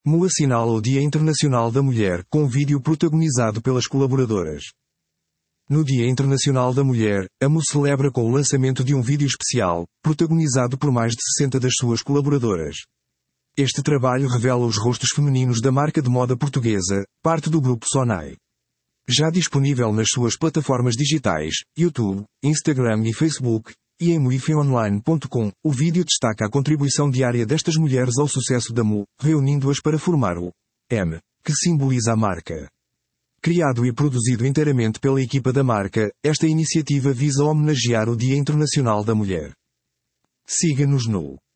MU assinala o Dia Internacional da Mulher com vídeo protagonizado pelas colaboradoras. No Dia Internacional da Mulher, a MU celebra com o lançamento de um vídeo especial, protagonizado por mais de 60 das suas colaboradoras. Este trabalho revela os rostos femininos da marca de moda portuguesa, parte do grupo Sonai. Já disponível nas suas plataformas digitais, YouTube, Instagram e Facebook, e em muifeonline.com, o vídeo destaca a contribuição diária destas mulheres ao sucesso da MU, reunindo-as para formar o M, que simboliza a marca. Criado e produzido inteiramente pela equipa da marca, esta iniciativa visa homenagear o Dia Internacional da Mulher. Siga-nos no